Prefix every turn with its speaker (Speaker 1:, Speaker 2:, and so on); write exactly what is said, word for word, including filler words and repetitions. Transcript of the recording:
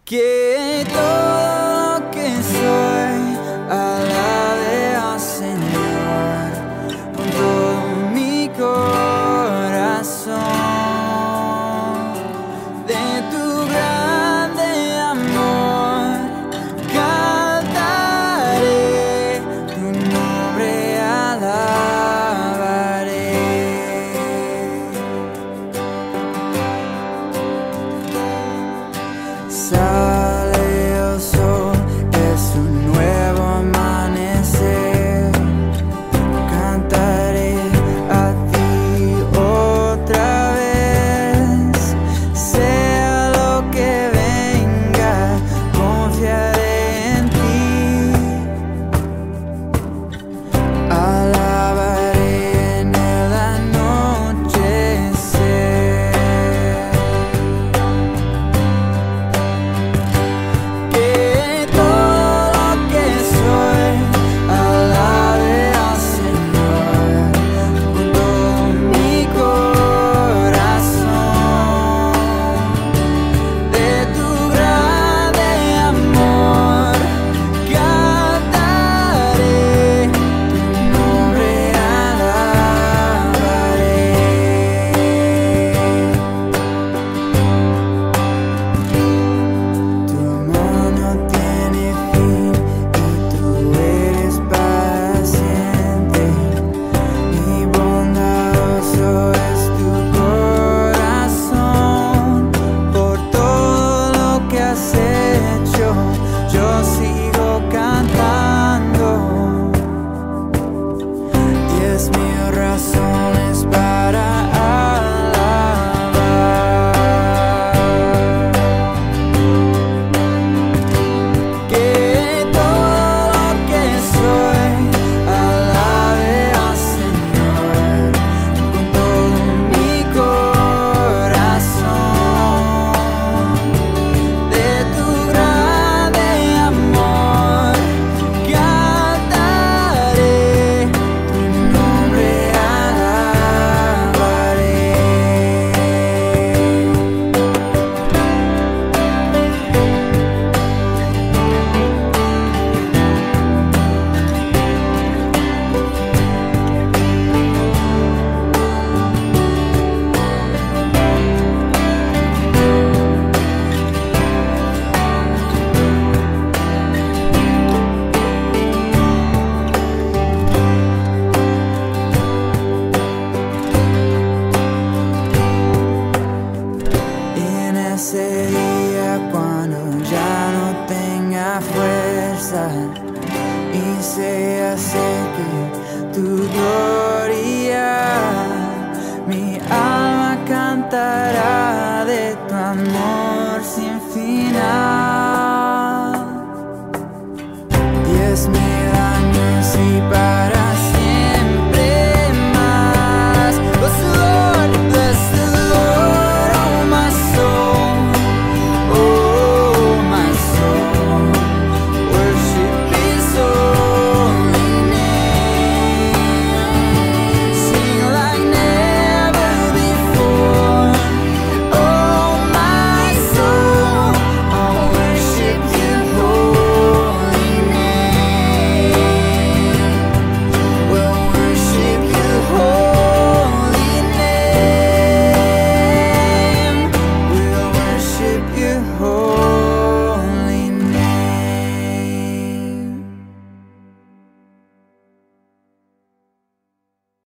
Speaker 1: Que todo lo que soy alabe al Señor con todo mi corazón. De tu grande amor cantaré, tu nombre alabaré. Sale el sol, es un nuevo amanecer. Cantaré a ti otra vez. Sea lo que venga, confiaré en ti. Alabaré en el anochecer. Que todo lo que soy alabe al Señor con todo mi corazón. De tu grande amor cantaré, tu nombre alabaré. Tu amor no tiene fin y tú eres paciente, y bondadoso es tu corazón. Por todo lo que has hecho, yo sigo cantando. Diez mil razones para alabar. Que todo lo que soy alabe al Señor con todo mi corazón. De tu grande amor cantaré, tu nombre alabaré. En ese día cuando ya no tenga fuerza y se acerque tu gloria, mi alma cantará de tu amor sin final.